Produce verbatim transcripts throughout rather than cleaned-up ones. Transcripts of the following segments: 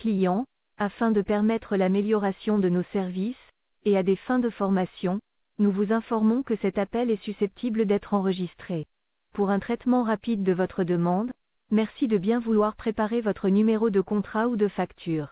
client, afin de permettre l'amélioration de nos services, et à des fins de formation, nous vous informons que cet appel est susceptible d'être enregistré. Pour un traitement rapide de votre demande, merci de bien vouloir préparer votre numéro de contrat ou de facture.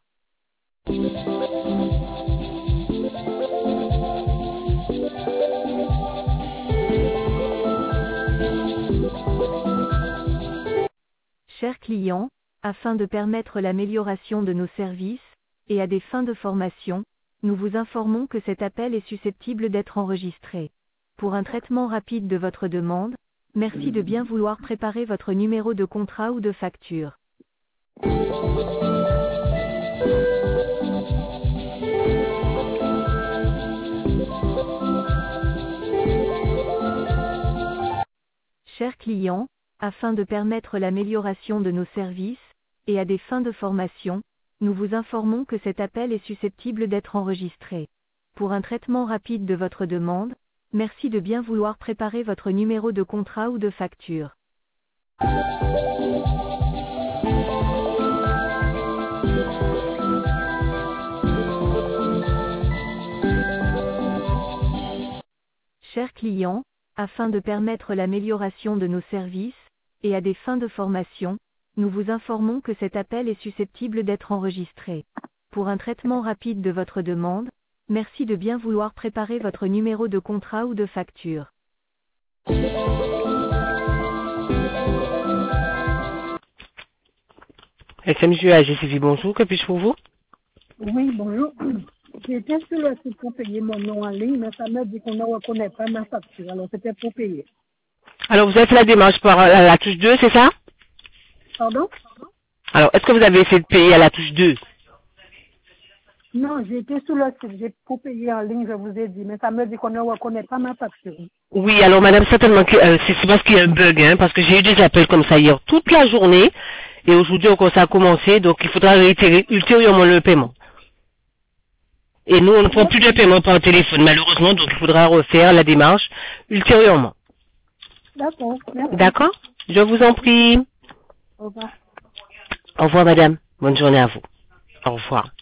Chers clients, afin de permettre l'amélioration de nos services, et à des fins de formation, nous vous informons que cet appel est susceptible d'être enregistré. Pour un traitement rapide de votre demande, merci de bien vouloir préparer votre numéro de contrat ou de facture. Chers clients, afin de permettre l'amélioration de nos services, et à des fins de formation, nous vous informons que cet appel est susceptible d'être enregistré. Pour un traitement rapide de votre demande, merci de bien vouloir préparer votre numéro de contrat ou de facture. Chers clients, afin de permettre l'amélioration de nos services, et à des fins de formation, nous vous informons que cet appel est susceptible d'être enregistré. Pour un traitement rapide de votre demande, merci de bien vouloir préparer votre numéro de contrat ou de facture. S M J A G C V, bonjour, que puis-je pour vous? Oui, bonjour. J'étais sur le site pour payer mon nom en ligne, mais ça me dit qu'on ne reconnaît pas ma facture. Alors, c'était pour payer. Alors, vous avez fait la démarche par euh, la touche deux, c'est ça? Pardon? Alors, est-ce que vous avez essayé de payer à la touche deux? Non, j'ai été sur le site, j'ai pour payer en ligne, je vous ai dit, mais ça me dit qu'on ne reconnaît pas ma facture. Oui, alors madame, certainement que euh, c'est c'est parce qu'il y a un bug, hein, parce que j'ai eu des appels comme ça hier toute la journée, et aujourd'hui encore ça a commencé, donc il faudra réitérer ultérieurement le paiement. Et nous, on ne prend plus de paiement par téléphone, malheureusement, donc il faudra refaire la démarche ultérieurement. D'accord, merci. D'accord? Je vous en prie. Au revoir. Au revoir madame. Bonne journée à vous. Au revoir.